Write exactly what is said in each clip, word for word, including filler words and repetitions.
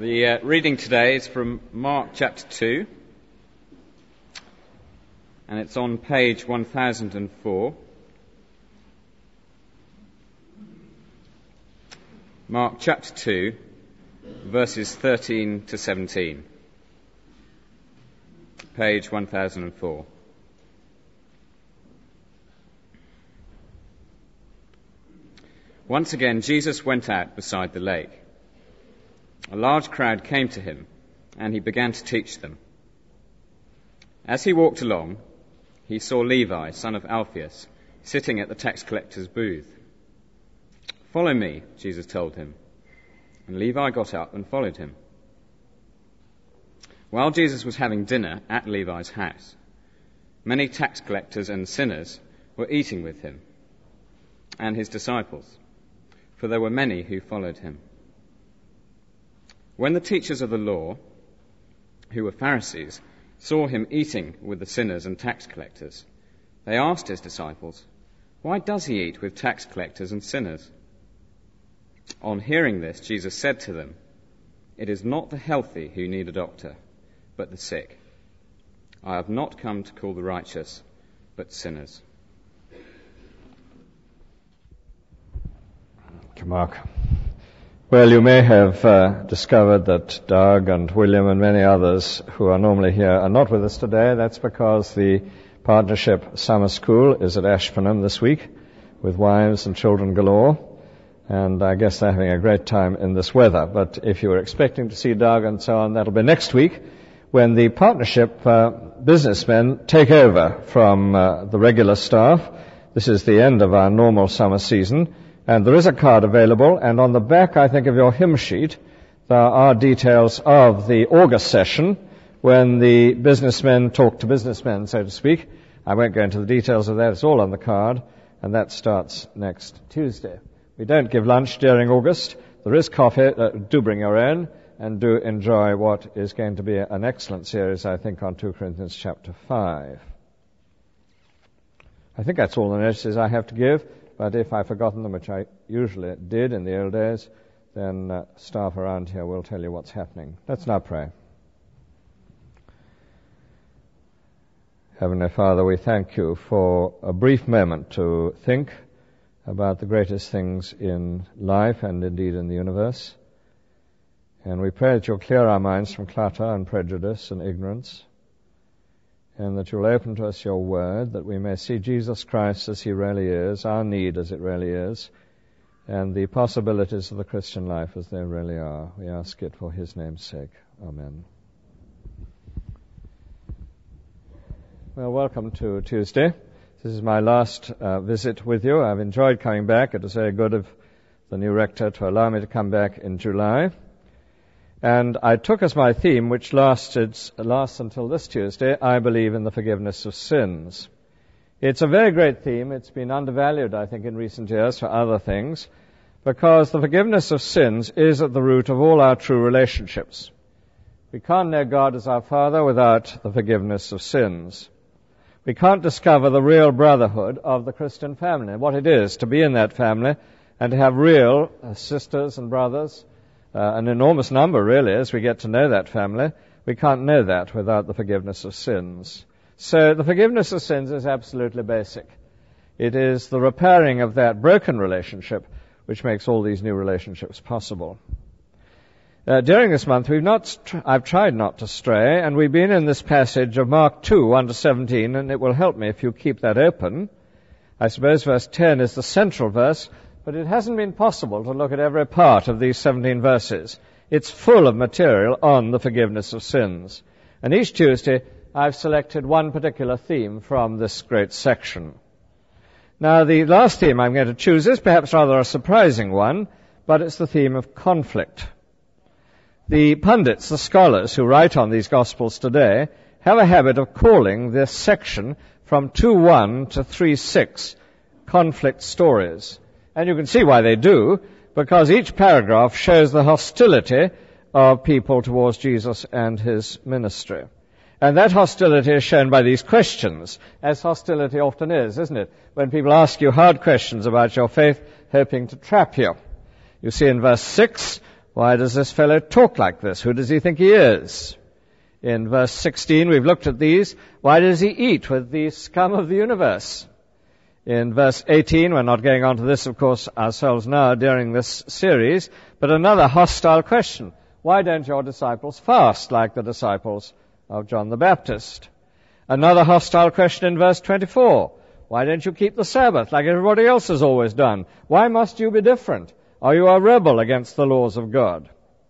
The uh, reading today is from Mark chapter two, and it's on page one thousand four. Mark chapter two, verses thirteen to seventeen. Page one thousand four. Once again, Jesus went out beside the lake. A large crowd came to him, and he began to teach them. As he walked along, he saw Levi, son of Alphaeus, sitting at the tax collector's booth. "Follow me," Jesus told him. And Levi got up and followed him. While Jesus was having dinner at Levi's house, many tax collectors and sinners were eating with him and his disciples, for there were many who followed him. When the teachers of the law, who were Pharisees, saw him eating with the sinners and tax collectors, they asked his disciples, "Why does he eat with tax collectors and sinners?" On hearing this, Jesus said to them, "It is not the healthy who need a doctor, but the sick. I have not come to call the righteous, but sinners." Thank you, Mark. Well, you may have uh, discovered that Doug and William and many others who are normally here are not with us today. That's because the Partnership Summer School is at Ashburnham this week with wives and children galore, and I guess they're having a great time in this weather. But if you were expecting to see Doug and so on, that'll be next week when the Partnership uh, businessmen take over from uh, the regular staff. This is the end of our normal summer season. And there is a card available, and on the back, I think, of your hymn sheet, there are details of the August session when the businessmen talk to businessmen, so to speak. I won't go into the details of that. It's all on the card, and that starts next Tuesday. We don't give lunch during August. There is coffee. Uh, do bring your own, and do enjoy what is going to be an excellent series, I think, on Second Corinthians chapter five. I think that's all the notices I have to give. But if I've forgotten them, which I usually did in the old days, then uh, staff around here will tell you what's happening. Let's now pray. Heavenly Father, we thank you for a brief moment to think about the greatest things in life and indeed in the universe. And we pray that you'll clear our minds from clutter and prejudice and ignorance, and that you'll open to us your word, that we may see Jesus Christ as he really is, our need as it really is, and the possibilities of the Christian life as they really are. We ask it for his name's sake. Amen. Well, welcome to Tuesday. This is my last uh, visit with you. I've enjoyed coming back. It was very good of the new rector to allow me to come back in July. And I took as my theme, which lasted, lasts until this Tuesday, I believe in the forgiveness of sins. It's a very great theme. It's been undervalued, I think, in recent years for other things, because the forgiveness of sins is at the root of all our true relationships. We can't know God as our Father without the forgiveness of sins. We can't discover the real brotherhood of the Christian family, what it is to be in that family and to have real uh, sisters and brothers, Uh, an enormous number, really, as we get to know that family. We can't know that without the forgiveness of sins. So the forgiveness of sins is absolutely basic. It is the repairing of that broken relationship which makes all these new relationships possible. Uh, during this month, we've not st- I've tried not to stray, and we've been in this passage of Mark two, one to seventeen, and it will help me if you keep that open. I suppose verse ten is the central verse, but it hasn't been possible to look at every part of these seventeen verses. It's full of material on the forgiveness of sins. And each Tuesday, I've selected one particular theme from this great section. Now, the last theme I'm going to choose is perhaps rather a surprising one, but it's the theme of conflict. The pundits, the scholars who write on these Gospels today, have a habit of calling this section from two one to three six conflict stories. And you can see why they do, because each paragraph shows the hostility of people towards Jesus and his ministry. And that hostility is shown by these questions, as hostility often is, isn't it? When people ask you hard questions about your faith, hoping to trap you. You see in verse six, Why does this fellow talk like this? Who does he think he is? In verse sixteen, we've looked at these. Why does he eat with the scum of the universe? In verse eighteen, we're not going on to this, of course, ourselves now during this series, but another hostile question. Why don't your disciples fast like the disciples of John the Baptist? Another hostile question in verse twenty-four. Why don't you keep the Sabbath like everybody else has always done? Why must you be different? Are you a rebel against the laws of God?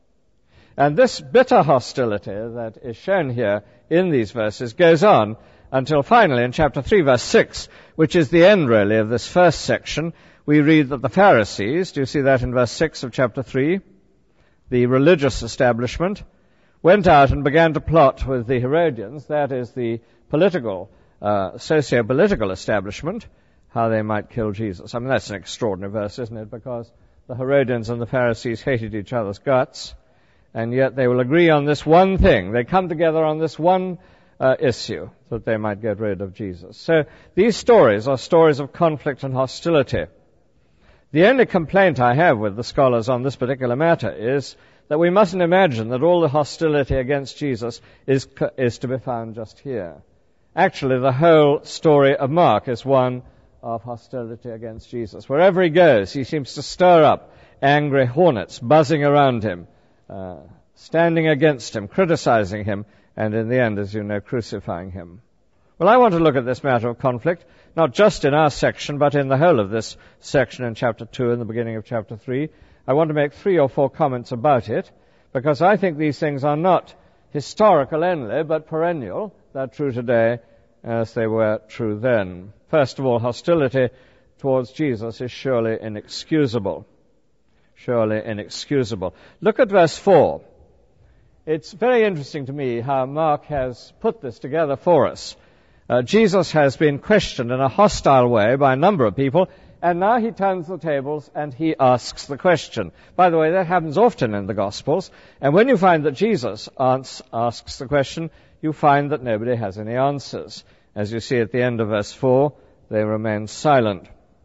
And this bitter hostility that is shown here in these verses goes on until finally in chapter three, verse six, which is the end really of this first section, we read that the Pharisees, do you see that in verse six of chapter three? The religious establishment went out and began to plot with the Herodians, that is the political, uh, socio-political establishment, how they might kill Jesus. I mean, that's an extraordinary verse, isn't it? Because the Herodians and the Pharisees hated each other's guts, and yet they will agree on this one thing. They come together on this one uh, issue, that they might get rid of Jesus. So these stories are stories of conflict and hostility. The only complaint I have with the scholars on this particular matter is that we mustn't imagine that all the hostility against Jesus is, is to be found just here. Actually, the whole story of Mark is one of hostility against Jesus. Wherever he goes, he seems to stir up angry hornets buzzing around him, uh, standing against him, criticizing him, and in the end, as you know, crucifying him. Well, I want to look at this matter of conflict, not just in our section, but in the whole of this section in chapter two and the beginning of chapter three. I want to make three or four comments about it, because I think these things are not historical only, but perennial. They're true today as they were true then. First of all, hostility towards Jesus is surely inexcusable. Surely inexcusable. Look at verse four. It's very interesting to me how Mark has put this together for us. Uh, Jesus has been questioned in a hostile way by a number of people, and now he turns the tables and he asks the question. By the way, that happens often in the Gospels, and when you find that Jesus ans- asks the question, you find that nobody has any answers. As you see at the end of verse four, they remain silent.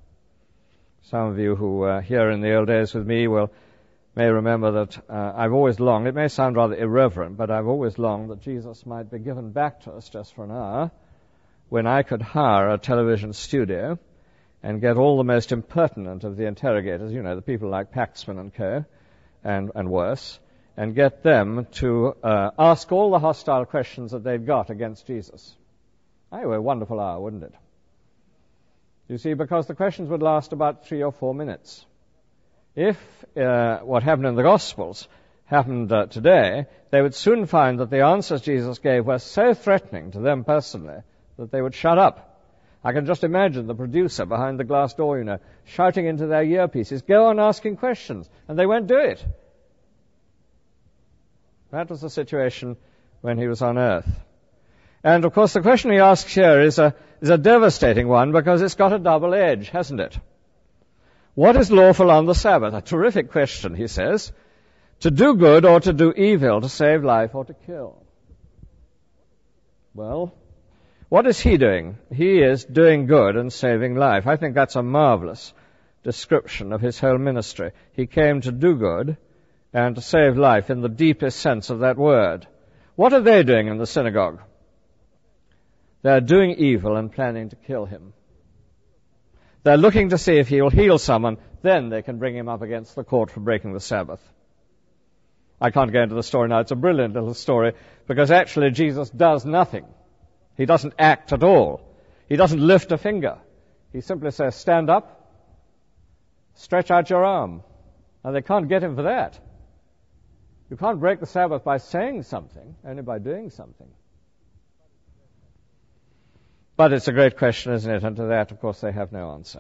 Some of you who were here in the old days with me will may remember that uh, I've always longed, it may sound rather irreverent, but I've always longed that Jesus might be given back to us just for an hour, when I could hire a television studio and get all the most impertinent of the interrogators, you know, the people like Paxman and co, and, and worse, and get them to uh, ask all the hostile questions that they'd got against Jesus. Anyway, a wonderful hour, wouldn't it? You see, because the questions would last about three or four minutes. If uh, what happened in the Gospels happened uh, today, they would soon find that the answers Jesus gave were so threatening to them personally that they would shut up. I can just imagine the producer behind the glass door, you know, shouting into their earpieces, "Go on asking questions," and they won't do it. That was the situation when he was on earth. And, of course, the question he asks here is a, is a devastating one because it's got a double edge, hasn't it? What is lawful on the Sabbath? A terrific question, he says. To do good or to do evil, to save life or to kill. Well, what is he doing? He is doing good and saving life. I think that's a marvelous description of his whole ministry. He came to do good and to save life in the deepest sense of that word. What are they doing in the synagogue? They're doing evil and planning to kill him. They're looking to see if he will heal someone, then they can bring him up against the court for breaking the Sabbath. I can't go into the story now. It's a brilliant little story because actually Jesus does nothing. He doesn't act at all. He doesn't lift a finger. He simply says, "Stand up, stretch out your arm." And they can't get him for that. You can't break the Sabbath by saying something, only by doing something. But it's a great question, isn't it? And to that, of course, they have no answer.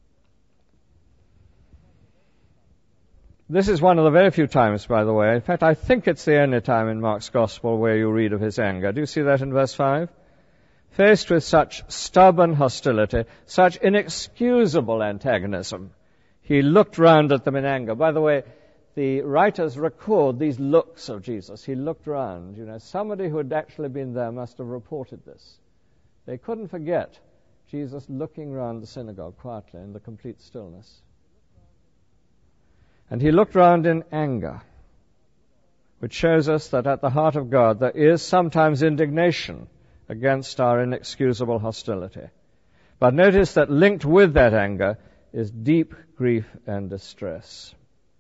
This is one of the very few times, by the way. In fact, I think it's the only time in Mark's Gospel where you read of his anger. Do you see that in verse five? Faced with such stubborn hostility, such inexcusable antagonism, he looked round at them in anger. By the way, the writers record these looks of Jesus. He looked round. You know, somebody who had actually been there must have reported this. They couldn't forget Jesus looking round the synagogue quietly in the complete stillness. And he looked round in anger. which shows us that at the heart of God there is sometimes indignation against our inexcusable hostility. But notice that linked with that anger is deep grief and distress.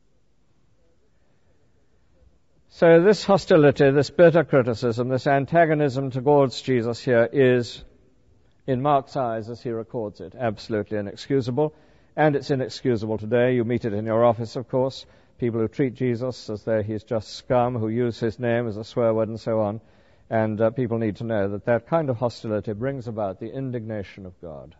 So this hostility, this bitter criticism, this antagonism towards Jesus here is, in Mark's eyes, as he records it, absolutely inexcusable. And it's inexcusable today. You meet it in your office, of course. People who treat Jesus as though he's just scum, who use his name as a swear word and so on. And uh, people need to know that that kind of hostility brings about the indignation of God.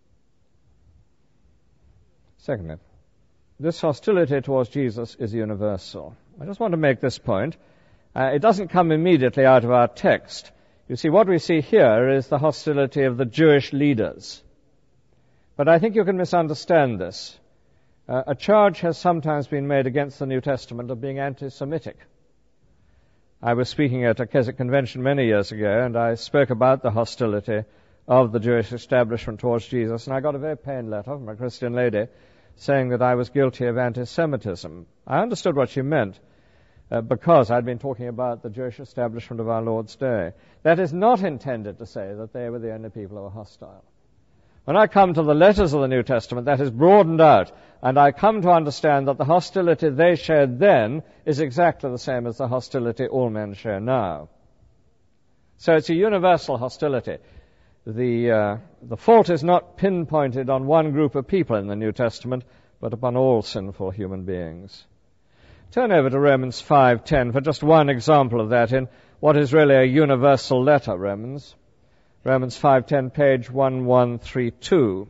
Secondly, this hostility towards Jesus is universal. I just want to make this point. Uh, it doesn't come immediately out of our text. You see, what we see here is the hostility of the Jewish leaders. But I think you can misunderstand this. Uh, a charge has sometimes been made against the New Testament of being anti-Semitic. I was speaking at a Keswick convention many years ago, and I spoke about the hostility of the Jewish establishment towards Jesus, and I got a very pained letter from a Christian lady saying that I was guilty of anti-Semitism. I understood what she meant, uh, because I'd been talking about the Jewish establishment of our Lord's day. That is not intended to say that they were the only people who were hostile. When I come to the letters of the New Testament, that is broadened out, and I come to understand that the hostility they shared then is exactly the same as the hostility all men share now. So it's a universal hostility. The, uh, the fault is not pinpointed on one group of people in the New Testament, but upon all sinful human beings. Turn over to Romans five ten for just one example of that in what is really a universal letter, Romans. Romans five ten, page eleven thirty-two.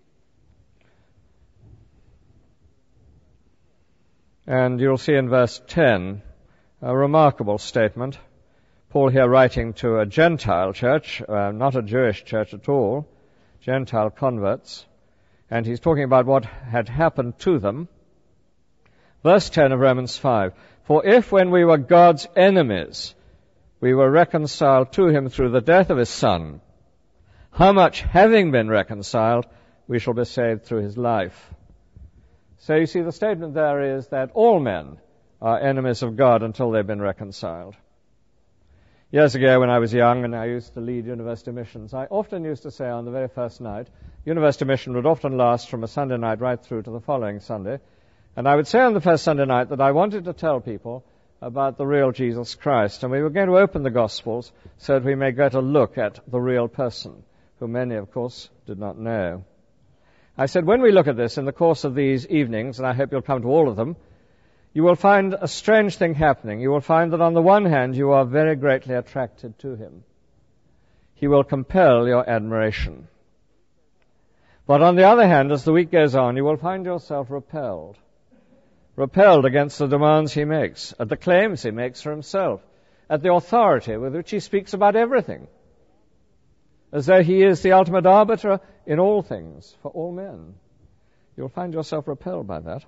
And you'll see in verse ten a remarkable statement. Paul here writing to a Gentile church, uh, not a Jewish church at all, Gentile converts, and he's talking about what had happened to them. Verse ten of Romans five, "For if when we were God's enemies, we were reconciled to him through the death of his Son, how much, having been reconciled, we shall be saved through his life." So you see, the statement there is that all men are enemies of God until they've been reconciled. Years ago when I was young and I used to lead university missions, I often used to say on the very first night, university mission would often last from a Sunday night right through to the following Sunday, and I would say on the first Sunday night that I wanted to tell people about the real Jesus Christ, and we were going to open the Gospels so that we may get a look at the real person, who many, of course, did not know. I said, when we look at this in the course of these evenings, and I hope you'll come to all of them, you will find a strange thing happening. You will find that on the one hand, you are very greatly attracted to him. He will compel your admiration. But on the other hand, as the week goes on, you will find yourself repelled. Repelled against the demands he makes, at the claims he makes for himself, at the authority with which he speaks about everything, as though he is the ultimate arbiter in all things, for all men. You'll find yourself repelled by that.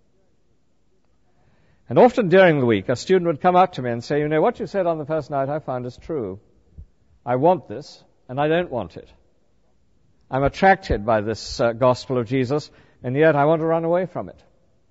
And often during the week, a student would come up to me and say, you know, what you said on the first night I found is true. I want this, and I don't want it. I'm attracted by this uh, gospel of Jesus, and yet I want to run away from it.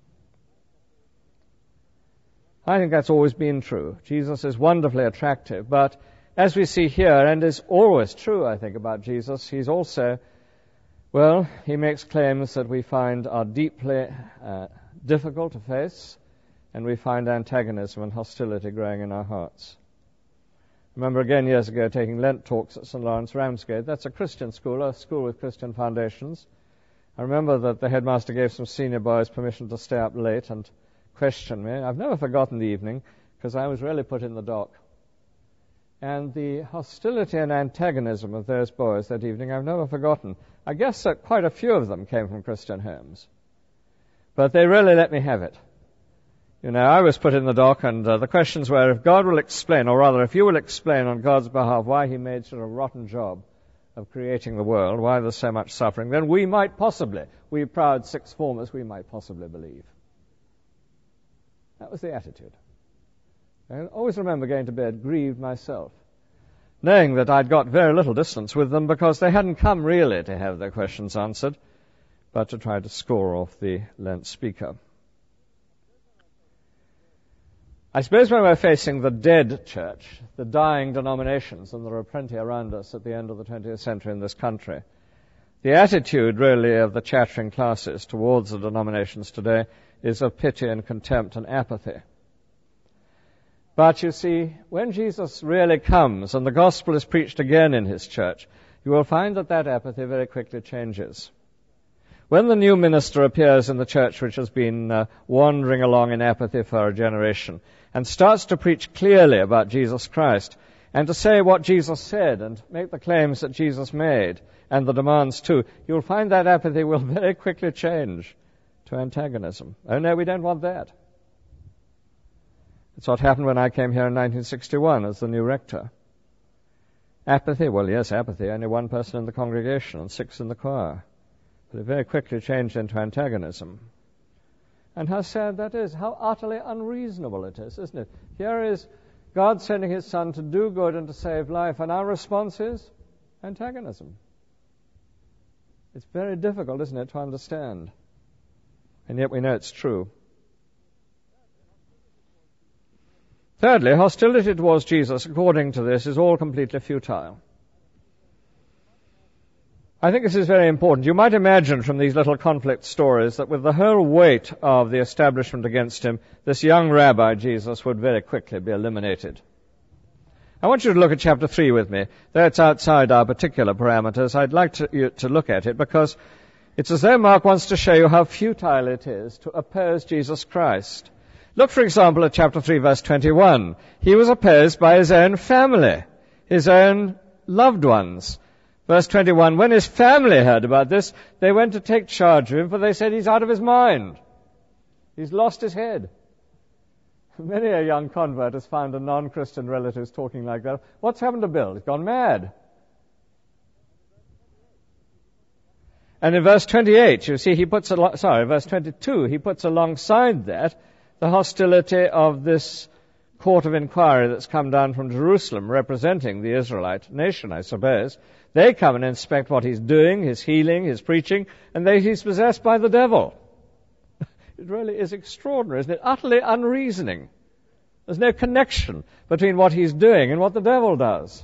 I think that's always been true. Jesus is wonderfully attractive, but as we see here, and is always true, I think, about Jesus, he's also, well, he makes claims that we find are deeply uh, difficult to face, and we find antagonism and hostility growing in our hearts. I remember again years ago taking Lent talks at Saint Lawrence Ramsgate. That's a Christian school, a school with Christian foundations. I remember that the headmaster gave some senior boys permission to stay up late and question me. I've never forgotten the evening, because I was really put in the dock. And the hostility and antagonism of those boys that evening I've never forgotten. I guess that quite a few of them came from Christian homes. But they really let me have it. You know, I was put in the dock, and uh, the questions were, if God will explain, or rather, if you will explain on God's behalf why he made such a rotten job of creating the world, why there's so much suffering, then we might possibly, we proud sixth formers, we might possibly believe. That was the attitude. I always remember going to bed grieved myself, knowing that I'd got very little distance with them because they hadn't come really to have their questions answered, but to try to score off the Lent speaker. I suppose when we're facing the dead church, the dying denominations, and there are plenty around us at the end of the twentieth century in this country, the attitude really of the chattering classes towards the denominations today is of pity and contempt and apathy. But you see, when Jesus really comes and the gospel is preached again in his church, you will find that that apathy very quickly changes. When the new minister appears in the church which has been uh, wandering along in apathy for a generation and starts to preach clearly about Jesus Christ and to say what Jesus said and make the claims that Jesus made and the demands too, you'll find that apathy will very quickly change to antagonism. Oh no, we don't want that. It's what happened when I came here in nineteen sixty-one as the new rector. Apathy, well yes, apathy, only one person in the congregation and six in the choir. But it very quickly changed into antagonism. And how sad that is, how utterly unreasonable it is, isn't it? Here is God sending his Son to do good and to save life, and our response is antagonism. It's very difficult, isn't it, to understand. And yet we know it's true. Thirdly, hostility towards Jesus, according to this, is all completely futile. I think this is very important. You might imagine from these little conflict stories that with the whole weight of the establishment against him, this young rabbi, Jesus, would very quickly be eliminated. I want you to look at chapter three with me. Though it's outside our particular parameters, I'd like to, you, to look at it because it's as though Mark wants to show you how futile it is to oppose Jesus Christ. Look, for example, at chapter three, verse twenty-one. He was opposed by his own family, his own loved ones. Verse twenty-one, when his family heard about this, they went to take charge of him, for they said he's out of his mind. He's lost his head. Many a young convert has found a non-Christian relative talking like that. What's happened to Bill? He's gone mad. And in verse twenty-eight, you see, he puts, al- sorry, verse twenty-two, he puts alongside that the hostility of this court of inquiry that's come down from Jerusalem, representing the Israelite nation, I suppose. They come and inspect what he's doing, his healing, his preaching, and they, he's possessed by the devil. It really is extraordinary, isn't it? Utterly unreasoning. There's no connection between what he's doing and what the devil does.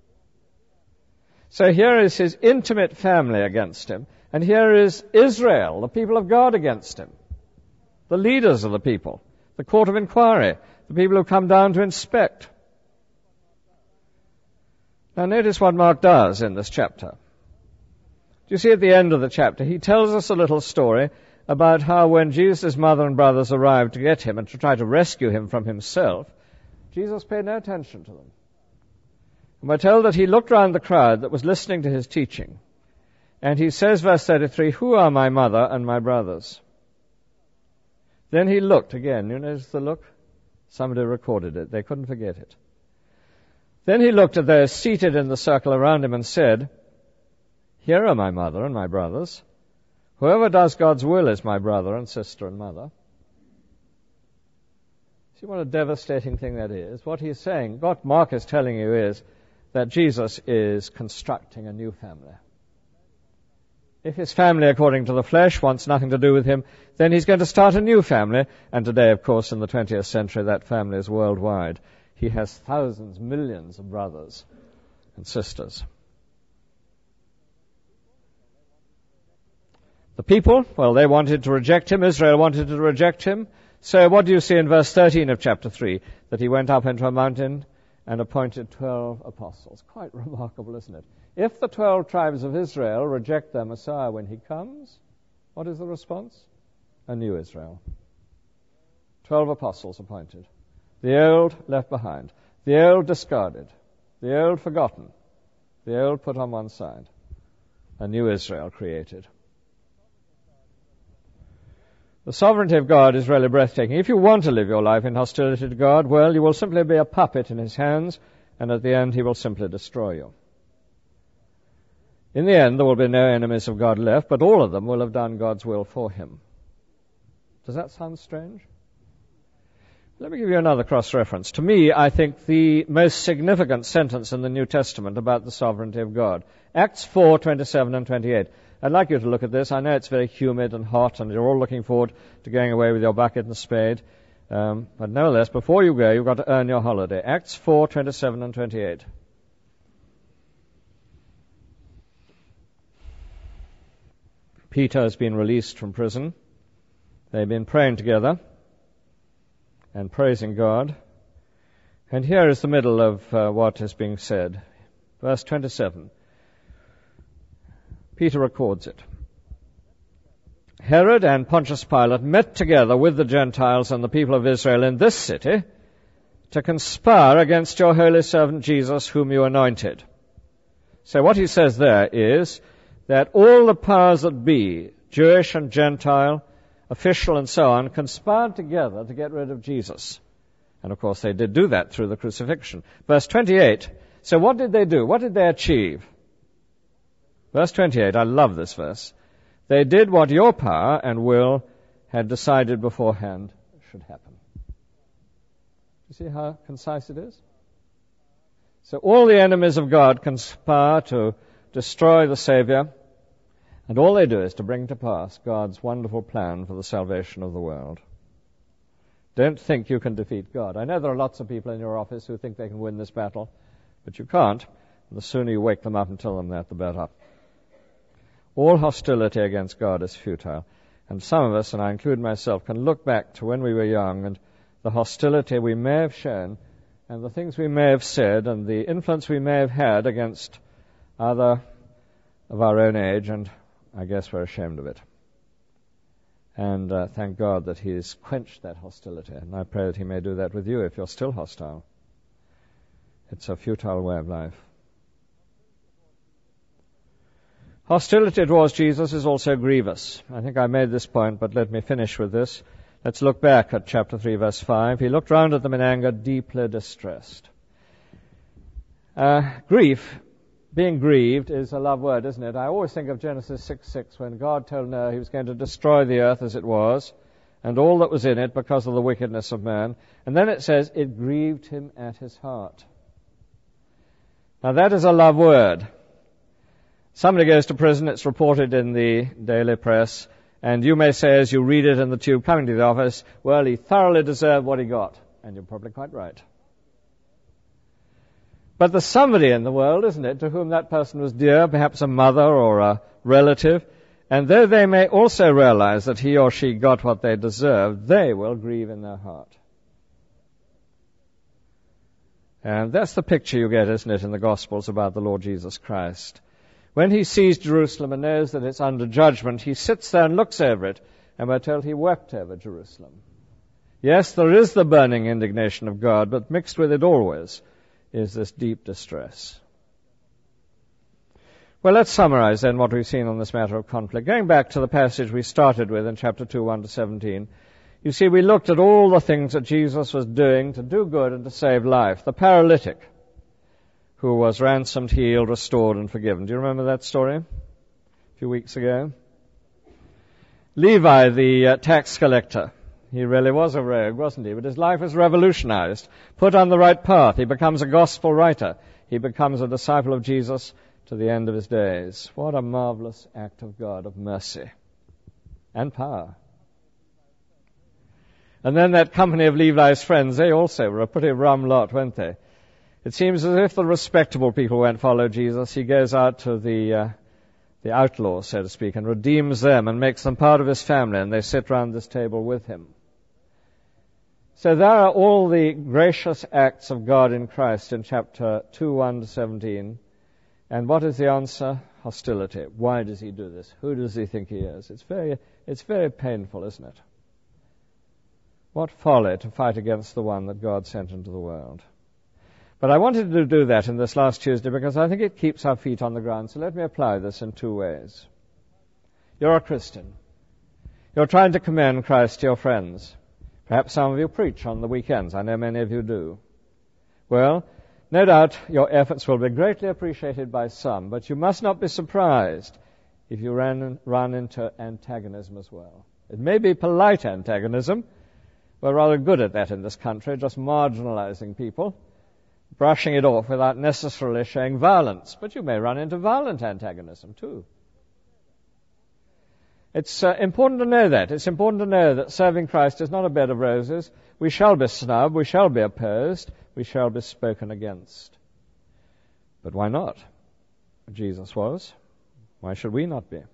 So here is his intimate family against him, and here is Israel, the people of God, against him. The leaders of the people, the court of inquiry, the people who come down to inspect. Now notice what Mark does in this chapter. Do you see at the end of the chapter, he tells us a little story about how when Jesus' mother and brothers arrived to get him and to try to rescue him from himself, Jesus paid no attention to them. And we're told that he looked round the crowd that was listening to his teaching, and he says, verse thirty-three, who are my mother and my brothers? Then he looked again. You notice the look? Somebody recorded it. They couldn't forget it. Then he looked at those seated in the circle around him and said, here are my mother and my brothers. Whoever does God's will is my brother and sister and mother. See what a devastating thing that is. What he's saying, what Mark is telling you is that Jesus is constructing a new family. If his family, according to the flesh, wants nothing to do with him, then he's going to start a new family. And today, of course, in the twentieth century, that family is worldwide. He has thousands, millions of brothers and sisters. The people, well, they wanted to reject him. Israel wanted to reject him. So what do you see in verse thirteen of chapter three? That he went up into a mountain and appointed twelve apostles. Quite remarkable, isn't it? If the twelve tribes of Israel reject their Messiah when he comes, what is the response? A new Israel. Twelve apostles appointed. The old left behind. The old discarded. The old forgotten. The old put on one side. A new Israel created. The sovereignty of God is really breathtaking. If you want to live your life in hostility to God, well, you will simply be a puppet in his hands, and at the end he will simply destroy you. In the end, there will be no enemies of God left, but all of them will have done God's will for him. Does that sound strange? Let me give you another cross-reference. To me, I think the most significant sentence in the New Testament about the sovereignty of God. Acts four, twenty-seven and twenty-eight. I'd like you to look at this. I know it's very humid and hot, and you're all looking forward to going away with your bucket and spade. Um, but nevertheless, before you go, you've got to earn your holiday. Acts four, twenty-seven and twenty-eight. Peter has been released from prison. They've been praying together and praising God. And here is the middle of uh, what is being said. Verse twenty-seven. Peter records it. Herod and Pontius Pilate met together with the Gentiles and the people of Israel in this city to conspire against your holy servant Jesus, whom you anointed. So what he says there is that all the powers that be, Jewish and Gentile, official and so on, conspired together to get rid of Jesus. And of course they did do that through the crucifixion. Verse twenty-eight. So what did they do? What did they achieve? Verse twenty-eight, I love this verse. They did what your power and will had decided beforehand should happen. You see how concise it is? So all the enemies of God conspire to destroy the Savior, and all they do is to bring to pass God's wonderful plan for the salvation of the world. Don't think you can defeat God. I know there are lots of people in your office who think they can win this battle, but you can't. And the sooner you wake them up and tell them that, the better. All hostility against God is futile. And some of us, and I include myself, can look back to when we were young and the hostility we may have shown and the things we may have said and the influence we may have had against other of our own age, and I guess we're ashamed of it. And uh, thank God that He has quenched that hostility. And I pray that He may do that with you if you're still hostile. It's a futile way of life. Hostility towards Jesus is also grievous. I think I made this point, but let me finish with this. Let's look back at chapter three, verse five. He looked round at them in anger, deeply distressed. Uh, grief, being grieved, is a love word, isn't it? I always think of Genesis six six, when God told Noah He was going to destroy the earth as it was, and all that was in it because of the wickedness of man. And then it says, it grieved Him at His heart. Now that is a love word. Somebody goes to prison, it's reported in the daily press, and you may say as you read it in the tube coming to the office, well, he thoroughly deserved what he got. And you're probably quite right. But there's somebody in the world, isn't it, to whom that person was dear, perhaps a mother or a relative, and though they may also realize that he or she got what they deserved, they will grieve in their heart. And that's the picture you get, isn't it, in the Gospels about the Lord Jesus Christ. When He sees Jerusalem and knows that it's under judgment, He sits there and looks over it, and we're told He wept over Jerusalem. Yes, there is the burning indignation of God, but mixed with it always is this deep distress. Well, let's summarize then what we've seen on this matter of conflict. Going back to the passage we started with in chapter two, one to seventeen, you see we looked at all the things that Jesus was doing to do good and to save life. The paralytic, who was ransomed, healed, restored, and forgiven. Do you remember that story? A few weeks ago. Levi, the uh, tax collector. He really was a rogue, wasn't he? But his life was revolutionized. Put on the right path. He becomes a gospel writer. He becomes a disciple of Jesus to the end of his days. What a marvelous act of God, of mercy and power. And then that company of Levi's friends, they also were a pretty rum lot, weren't they? It seems as if the respectable people won't follow Jesus. He goes out to the uh, the outlaws, so to speak, and redeems them and makes them part of His family, and they sit round this table with Him. So there are all the gracious acts of God in Christ in chapter two, one to seventeen. And what is the answer? Hostility. Why does He do this? Who does He think He is? It's very, it's very painful, isn't it? What folly to fight against the one that God sent into the world. But I wanted to do that in this last Tuesday because I think it keeps our feet on the ground. So let me apply this in two ways. You're a Christian. You're trying to commend Christ to your friends. Perhaps some of you preach on the weekends. I know many of you do. Well, no doubt your efforts will be greatly appreciated by some, but you must not be surprised if you run, run into antagonism as well. It may be polite antagonism. We're rather good at that in this country, just marginalizing people, brushing it off without necessarily showing violence. But you may run into violent antagonism too. It's uh, important to know that. It's important to know that serving Christ is not a bed of roses. We shall be snubbed, we shall be opposed, we shall be spoken against. But why not? Jesus was. Why should we not be?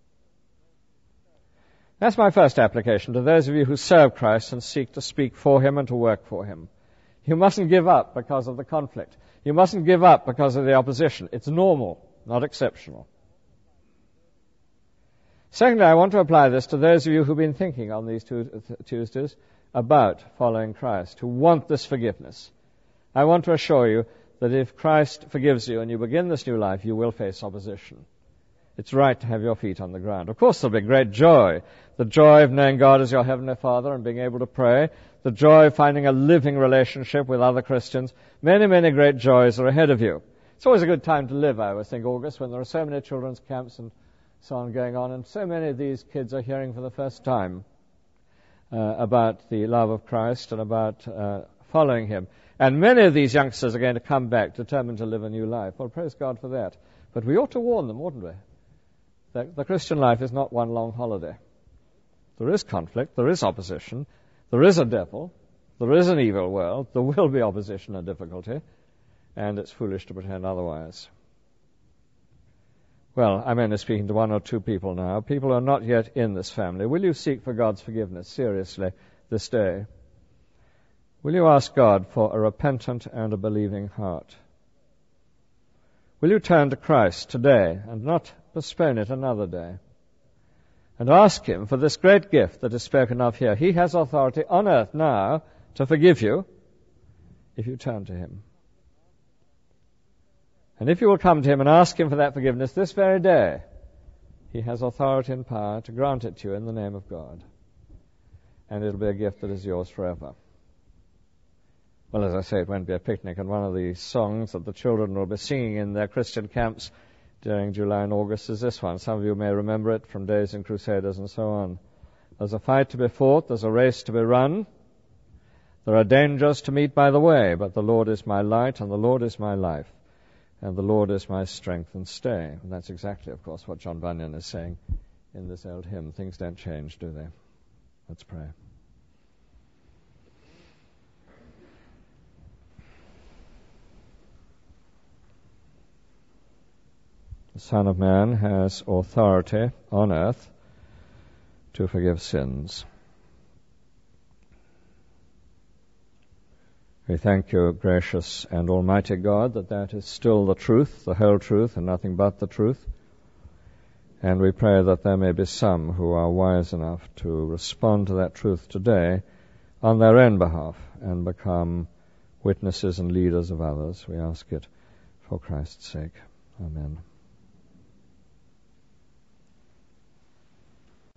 That's my first application to those of you who serve Christ and seek to speak for him and to work for him. You mustn't give up because of the conflict. You mustn't give up because of the opposition. It's normal, not exceptional. Secondly, I want to apply this to those of you who've been thinking on these two Tuesdays about following Christ, who want this forgiveness. I want to assure you that if Christ forgives you and you begin this new life, you will face opposition. It's right to have your feet on the ground. Of course, there'll be great joy. The joy of knowing God as your Heavenly Father and being able to pray. The joy of finding a living relationship with other Christians. Many, many great joys are ahead of you. It's always a good time to live, I always think, August, when there are so many children's camps and so on going on, and so many of these kids are hearing for the first time uh, about the love of Christ and about uh, following him. And many of these youngsters are going to come back determined to live a new life. Well, praise God for that. But we ought to warn them, oughtn't we? That the Christian life is not one long holiday. There is conflict, there is opposition, there is a devil, there is an evil world, there will be opposition and difficulty, and it's foolish to pretend otherwise. Well, I'm only speaking to one or two people now, people who are not yet in this family. Will you seek for God's forgiveness seriously this day? Will you ask God for a repentant and a believing heart? Will you turn to Christ today and not postpone it another day? And ask him for this great gift that is spoken of here. He has authority on earth now to forgive you if you turn to him. And if you will come to him and ask him for that forgiveness this very day, he has authority and power to grant it to you in the name of God. And it'll be a gift that is yours forever. Well, as I say, it won't be a picnic, and one of the songs that the children will be singing in their Christian camps during July and August is this one. Some of you may remember it from Days in Crusaders and so on. There's a fight to be fought, there's a race to be run. There are dangers to meet by the way, but the Lord is my light and the Lord is my life. And the Lord is my strength and stay. And that's exactly, of course, what John Bunyan is saying in this old hymn. Things don't change, do they? Let's pray. The Son of Man has authority on earth to forgive sins. We thank you, gracious and almighty God, that that is still the truth, the whole truth, and nothing but the truth. And we pray that there may be some who are wise enough to respond to that truth today on their own behalf and become witnesses and leaders of others. We ask it for Christ's sake. Amen.